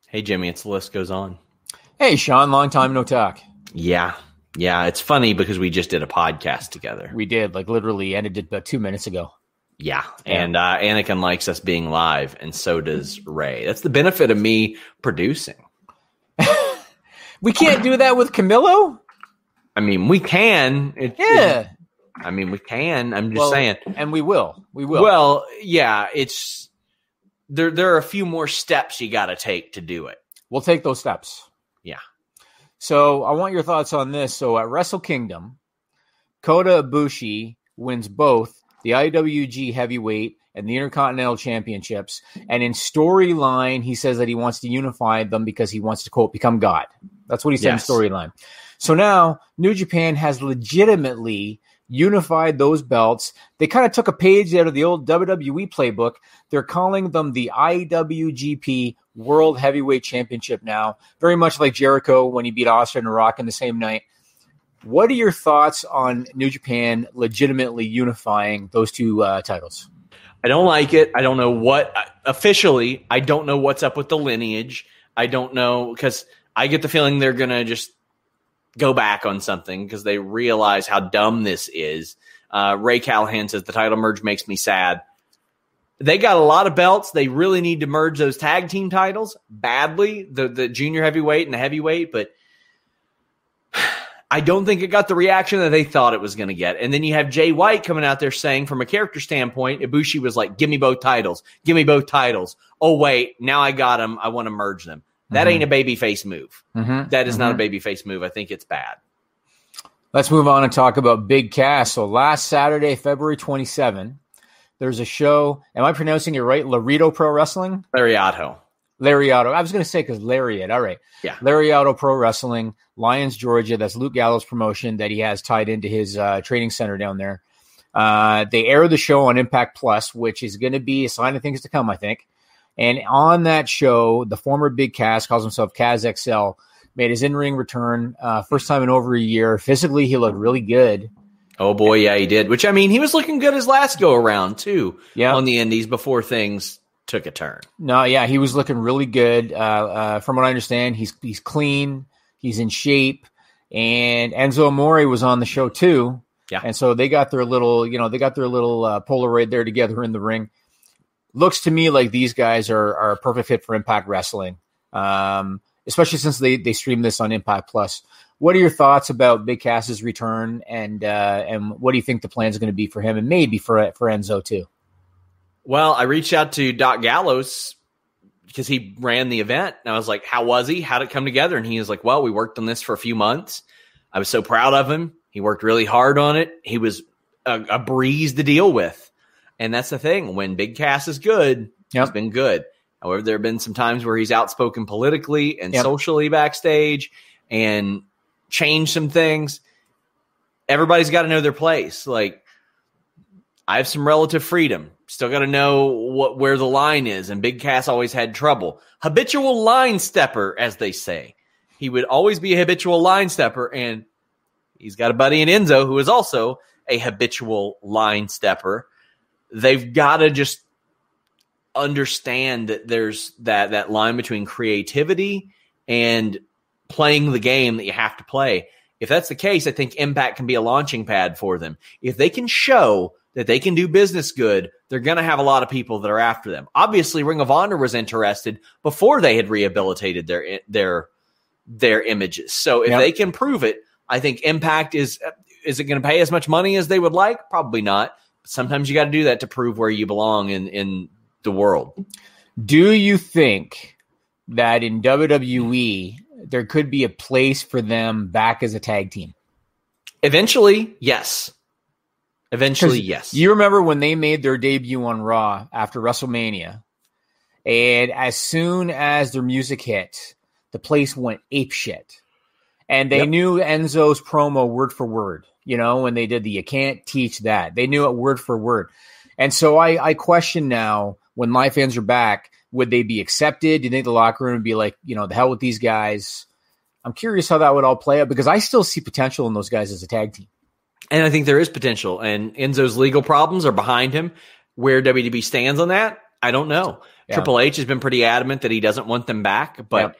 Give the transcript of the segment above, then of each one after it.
Hey, Jimmy, it's the list goes on. Hey, Sean, long time no talk. Yeah. It's funny because we just did a podcast together. We did, literally ended it about 2 minutes ago. Yeah. And Anakin likes us being live, and so does Ray. That's the benefit of me producing. We can't do that with Camillo? I mean, we can. We can. I'm just saying. And we will. Well, yeah, it's there are a few more steps you got to take to do it. We'll take those steps. Yeah. So I want your thoughts on this. So at Wrestle Kingdom, Kota Ibushi wins both the IWG Heavyweight and the Intercontinental Championships. And in storyline, he says that he wants to unify them because he wants to, quote, become God. That's what he said in storyline. So now New Japan has legitimately unified those belts. They kind of took a page out of the old WWE playbook. They're calling them the IWGP World Heavyweight Championship now, very much like Jericho when he beat Austin and Rock in the same night. What are your thoughts on New Japan legitimately unifying those two titles? I don't like it. I don't know what officially. I don't know what's up with the lineage. I don't know because I get the feeling they're going to just go back on something because they realize how dumb this is. Ray Callahan says the title merge makes me sad. They got a lot of belts. They really need to merge those tag team titles badly, the junior heavyweight and the heavyweight, but I don't think it got the reaction that they thought it was going to get. And then you have Jay White coming out there saying from a character standpoint, Ibushi was like, give me both titles. Give me both titles. Oh, wait, now I got them. I want to merge them. That ain't a babyface move. That is not a babyface move. I think it's bad. Let's move on and talk about Big Cass. So last Saturday, February 27, there's a show. Am I pronouncing it right? Laredo Pro Wrestling? Lariato. I was going to say because Lariat. All right. Yeah. Lariato Pro Wrestling, Lyons, Georgia. That's Luke Gallows' promotion that he has tied into his training center down there. They air the show on Impact Plus, which is going to be a sign of things to come, I think. And on that show, the former Big Cass, calls himself Kaz XL, made his in-ring return. First time in over a year. Physically, he looked really good. Oh, boy, yeah, he did. Which, I mean, he was looking good his last go-around, too, on the Indies before things took a turn. No, yeah, he was looking really good. From what I understand, he's clean. He's in shape. And Enzo Amore was on the show, too. Yeah. And so they got their little, Polaroid there together in the ring. Looks to me like these guys are a perfect fit for Impact Wrestling, especially since they stream this on Impact Plus. What are your thoughts about Big Cass's return, and what do you think the plan is going to be for him and maybe for Enzo too? Well, I reached out to Doc Gallows because he ran the event, and I was like, how was he? How'd it come together? And he was like, well, we worked on this for a few months. I was so proud of him. He worked really hard on it. He was a breeze to deal with. And that's the thing. When Big Cass is good, he's been good. However, there have been some times where he's outspoken politically and socially backstage and changed some things. Everybody's got to know their place. Like, I have some relative freedom. Still got to know where the line is. And Big Cass always had trouble. Habitual line stepper, as they say. He would always be a habitual line stepper. And he's got a buddy in Enzo who is also a habitual line stepper. They've got to just understand that there's that line between creativity and playing the game that you have to play. If that's the case, I think Impact can be a launching pad for them. If they can show that they can do business good, they're going to have a lot of people that are after them. Obviously, Ring of Honor was interested before they had rehabilitated their images. So if they can prove it, I think Impact is it going to pay as much money as they would like? Probably not. Sometimes you got to do that to prove where you belong in the world. Do you think that in WWE there could be a place for them back as a tag team? Eventually, yes. Yes. You remember when they made their debut on Raw after WrestleMania, and as soon as their music hit, the place went apeshit. And they knew Enzo's promo word for word. When they did you can't teach that. They knew it word for word. And so I question now, when live fans are back, would they be accepted? Do you think the locker room would be like, the hell with these guys? I'm curious how that would all play out because I still see potential in those guys as a tag team. And I think there is potential. And Enzo's legal problems are behind him. Where WWE stands on that, I don't know. Yeah. Triple H has been pretty adamant that he doesn't want them back, but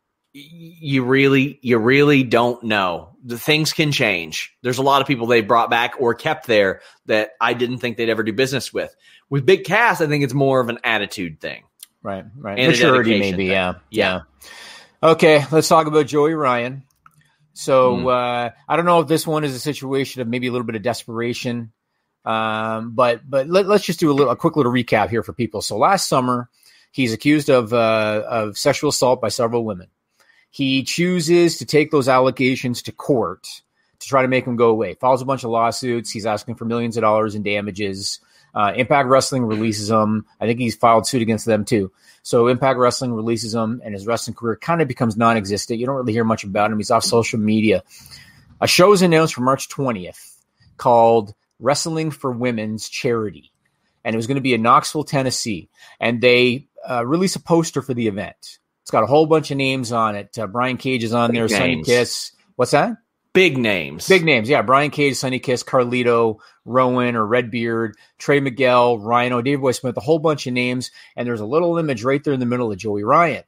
you really don't know. The things can change. There's a lot of people they brought back or kept there that I didn't think they'd ever do business with. With Big Cass, I think it's more of an attitude thing. Right. And maturity, maybe. Yeah. Okay, let's talk about Joey Ryan. So I don't know if this one is a situation of maybe a little bit of desperation, but let's just do a quick little recap here for people. So last summer, he's accused of sexual assault by several women. He chooses to take those allegations to court to try to make them go away. Files a bunch of lawsuits. He's asking for millions of dollars in damages. Impact Wrestling releases him. I think he's filed suit against them too. So Impact Wrestling releases him, and his wrestling career kind of becomes non-existent. You don't really hear much about him. He's off social media. A show is announced for March 20th called Wrestling for Women's Charity, and it was going to be in Knoxville, Tennessee. And they release a poster for the event. It's got a whole bunch of names on it. Brian Cage is on there. Sonny Kiss. What's that? Big names. Yeah. Brian Cage, Sonny Kiss, Carlito, Rowan or Redbeard, Trey Miguel, Rhino, David Boy Smith, a whole bunch of names. And there's a little image right there in the middle of Joey Ryan,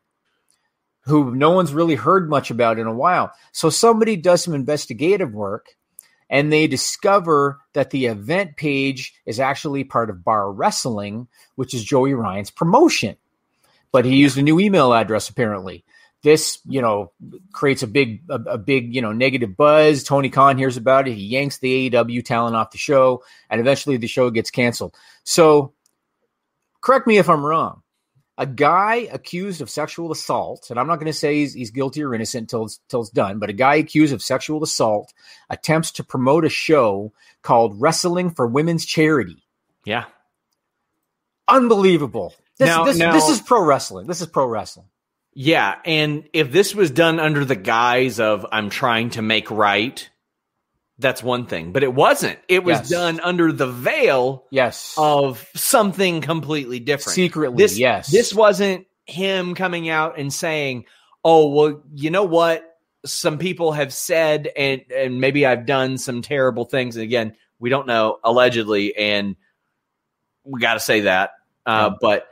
who no one's really heard much about in a while. So somebody does some investigative work, and they discover that the event page is actually part of Bar Wrestling, which is Joey Ryan's promotion. But he used a new email address, apparently. This, creates a big, negative buzz. Tony Khan hears about it. He yanks the AEW talent off the show, and eventually the show gets canceled. So, correct me if I'm wrong. A guy accused of sexual assault, and I'm not going to say he's guilty or innocent until it's done, but a guy accused of sexual assault attempts to promote a show called Wrestling for Women's Charity. Yeah. Unbelievable. This is pro wrestling. This is pro wrestling. Yeah, and if this was done under the guise of I'm trying to make right, that's one thing. But it wasn't. It was done under the veil of something completely different. Secretly, This wasn't him coming out and saying, oh, well, you know what? Some people have said, and maybe I've done some terrible things. And again, we don't know, allegedly, and we got to say that. But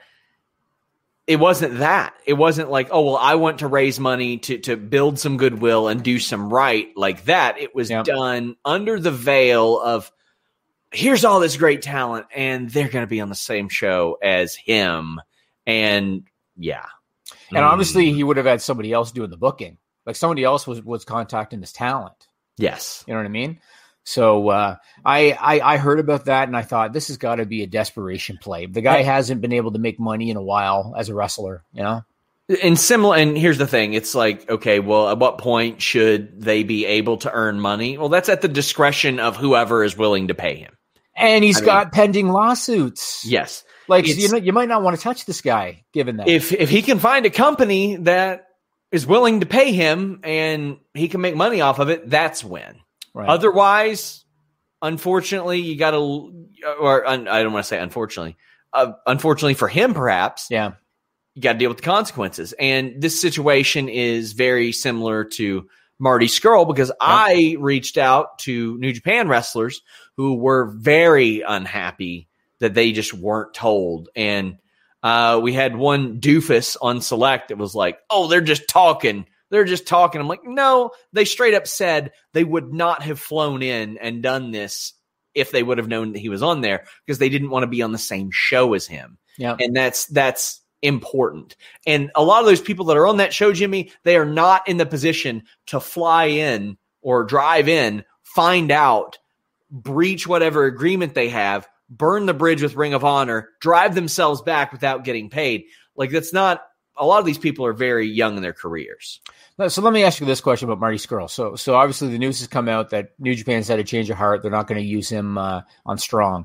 it wasn't that. It wasn't like, oh, well, I want to raise money to build some goodwill and do some right like that. It was done under the veil of, here's all this great talent, and they're going to be on the same show as him. And And obviously he would have had somebody else doing the booking. Like somebody else was contacting this talent. Yes. You know what I mean? So I heard about that, and I thought this has got to be a desperation play. The guy hasn't been able to make money in a while as a wrestler, And here's the thing. It's like, okay, well, at what point should they be able to earn money? Well, that's at the discretion of whoever is willing to pay him. And he's got pending lawsuits. Yes. Like, you might not want to touch this guy, given that. If he can find a company that is willing to pay him and he can make money off of it, that's when. Right. Otherwise, unfortunately, you got to, I don't want to say unfortunately, unfortunately for him, perhaps, you got to deal with the consequences. And this situation is very similar to Marty Scurll, because I reached out to New Japan wrestlers who were very unhappy that they just weren't told. And we had one doofus on Select that was like, oh, they're just talking. They're just talking. I'm like, no, they straight up said they would not have flown in and done this if they would have known that he was on there, because they didn't want to be on the same show as him. Yeah. And that's important. And a lot of those people that are on that show, Jimmy, they are not in the position to fly in or drive in, find out, breach whatever agreement they have, burn the bridge with Ring of Honor, drive themselves back without getting paid. Like, that's not, a lot of these people are very young in their careers. So let me ask you this question about Marty Scurll. So obviously the news has come out that New Japan's had a change of heart. They're not going to use him on Strong.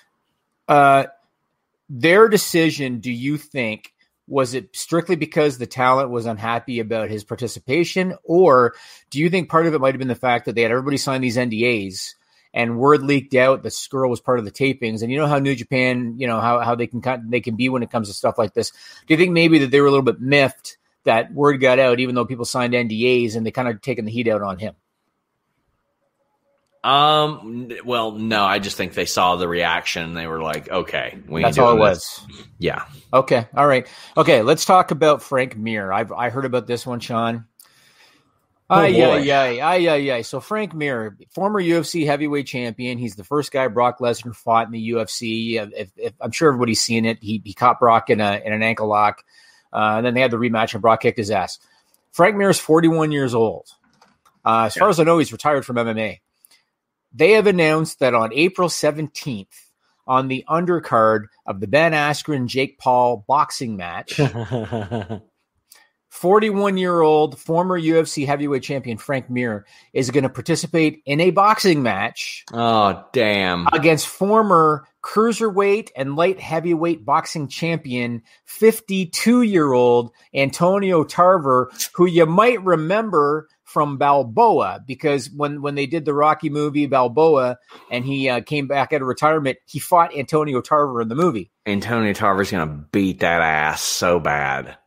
Their decision, do you think, was it strictly because the talent was unhappy about his participation? Or do you think part of it might have been the fact that they had everybody sign these NDAs and word leaked out that Scurll was part of the tapings? And you know how New Japan, how they can be when it comes to stuff like this. Do you think maybe that they were a little bit miffed that word got out, even though people signed NDAs, and they kind of taken the heat out on him? Well, no, I just think they saw the reaction and they were like, okay, that's all it was. Yeah. Okay. All right. Okay. Let's talk about Frank Mir. I heard about this one, Sean. So Frank Mir, former UFC heavyweight champion. He's the first guy Brock Lesnar fought in the UFC. If I'm sure everybody's seen it. He caught Brock in an ankle lock. And then they had the rematch and Brock kicked his ass. Frank Mir is 41 years old. As far as I know, he's retired from MMA. They have announced that on April 17th, on the undercard of the Ben Askren-Jake Paul boxing match, 41-year-old former UFC heavyweight champion Frank Mir is going to participate in a boxing match. Oh, damn. Against former cruiserweight and light heavyweight boxing champion, 52-year-old Antonio Tarver, who you might remember from Balboa, because when they did the Rocky movie Balboa and he came back out of retirement, he fought Antonio Tarver in the movie. Antonio Tarver's going to beat that ass so bad.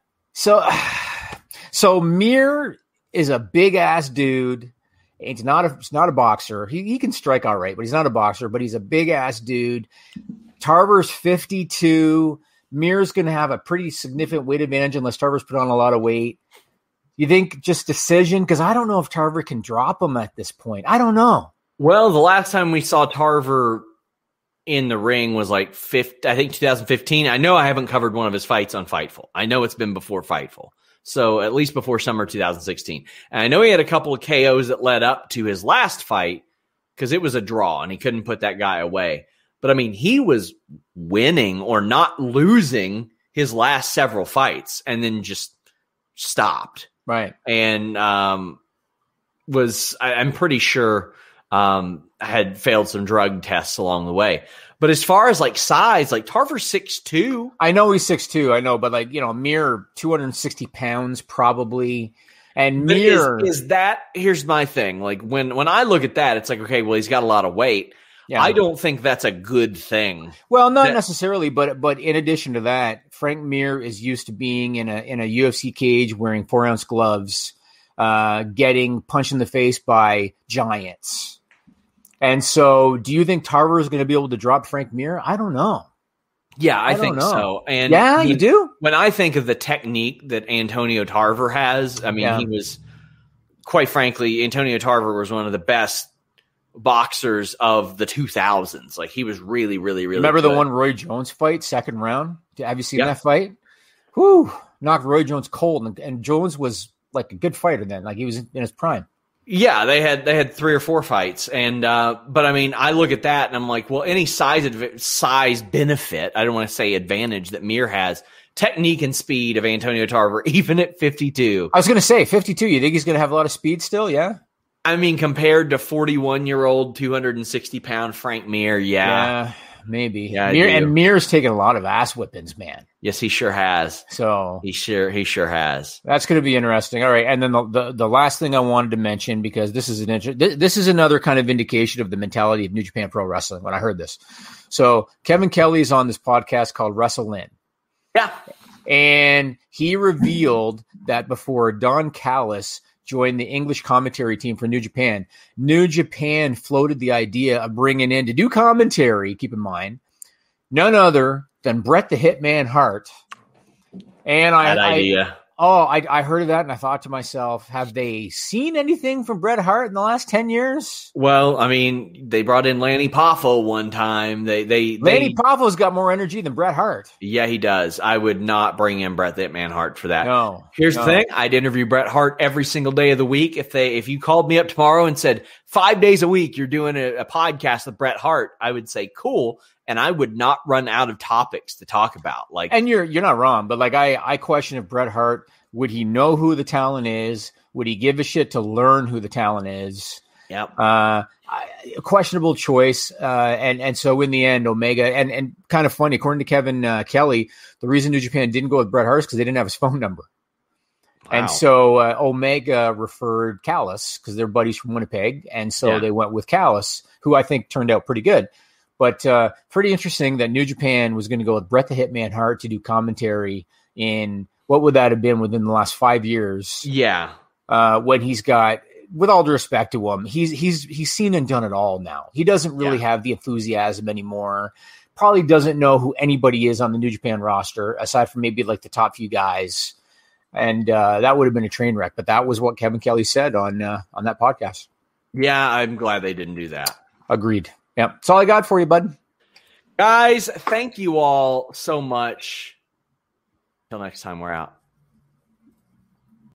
So Mir is a big ass dude. He's not a boxer. He can strike all right, but he's not a boxer, but he's a big ass dude. Tarver's 52. Mir's going to have a pretty significant weight advantage unless Tarver's put on a lot of weight. You think just decision? Because I don't know if Tarver can drop him at this point. I don't know. Well, the last time we saw Tarver in the ring was like 2015. I know I haven't covered one of his fights on Fightful. I know it's been before Fightful. So at least before summer 2016. And I know he had a couple of KOs that led up to his last fight because it was a draw and he couldn't put that guy away. But I mean, he was winning or not losing his last several fights and then just stopped. Right. And I'm pretty sure had failed some drug tests along the way. But as far as like size, like Tarver's 6'2". I know he's 6'2", I know, but like, Mir 260 pounds probably. And Mir is that, here's my thing. Like when I look at that, it's like, okay, well, he's got a lot of weight. Yeah. I don't think that's a good thing. Well, not necessarily, but in addition to that, Frank Mir is used to being in a UFC cage wearing 4-ounce gloves, getting punched in the face by giants. And so do you think Tarver is going to be able to drop Frank Mir? I don't know. Yeah, I think so. And yeah, you do? When I think of the technique that Antonio Tarver has, I mean, he was, quite frankly, Antonio Tarver was one of the best boxers of the 2000s. Like he was really, really, really Remember good. The one Roy Jones fight, second round? Have you seen that fight? Whew, knocked Roy Jones cold. And Jones was like a good fighter then. Like he was in his prime. Yeah, they had 3 or 4 fights. And, but I mean, I look at that and I'm like, well, any size benefit, I don't want to say advantage that Mir has, technique and speed of Antonio Tarver, even at 52. I was going to say 52. You think he's going to have a lot of speed still? Yeah. I mean, compared to 41-year-old, 260-pound Frank Mir, yeah, maybe. Yeah, Mir's taken a lot of ass whippings, man. Yes, he sure has. So he sure has. That's going to be interesting. All right, and then the last thing I wanted to mention, because this is another kind of indication of the mentality of New Japan Pro Wrestling. When I heard this, so Kevin Kelly is on this podcast called Wrestle In. Yeah, and he revealed that before Don Callis joined the English commentary team for New Japan floated the idea of bringing in to do commentary, keep in mind, none other than Bret the Hitman Hart. And I heard of that and I thought to myself, have they seen anything from Bret Hart in the last 10 years? Well, I mean, they brought in Lanny Poffo one time. Lanny Poffo's got more energy than Bret Hart. Yeah, he does. I would not bring in Bret the Hitman Hart for that. No. Here's the thing. I'd interview Bret Hart every single day of the week. If you called me up tomorrow and said 5 days a week, you're doing a podcast with Bret Hart, I would say, cool. And I would not run out of topics to talk about. And you're not wrong, but like I question if Bret Hart, would he know who the talent is? Would he give a shit to learn who the talent is? Yep. A questionable choice. And so in the end, Omega, and kind of funny, according to Kevin Kelly, the reason New Japan didn't go with Bret Hart is because they didn't have his phone number. Wow. And so Omega referred Callis because they're buddies from Winnipeg. And so they went with Callis, who I think turned out pretty good. But pretty interesting that New Japan was going to go with Bret the Hitman Hart to do commentary in, what would that have been within the last 5 years? Yeah. When he's got with all due respect to him, he's seen and done it all now. He doesn't really have the enthusiasm anymore. Probably doesn't know who anybody is on the New Japan roster, aside from maybe like the top few guys. And that would have been a train wreck. But that was what Kevin Kelly said on that podcast. Yeah, I'm glad they didn't do that. Agreed. Yeah, that's all I got for you, bud. Guys, thank you all so much. Till next time, we're out.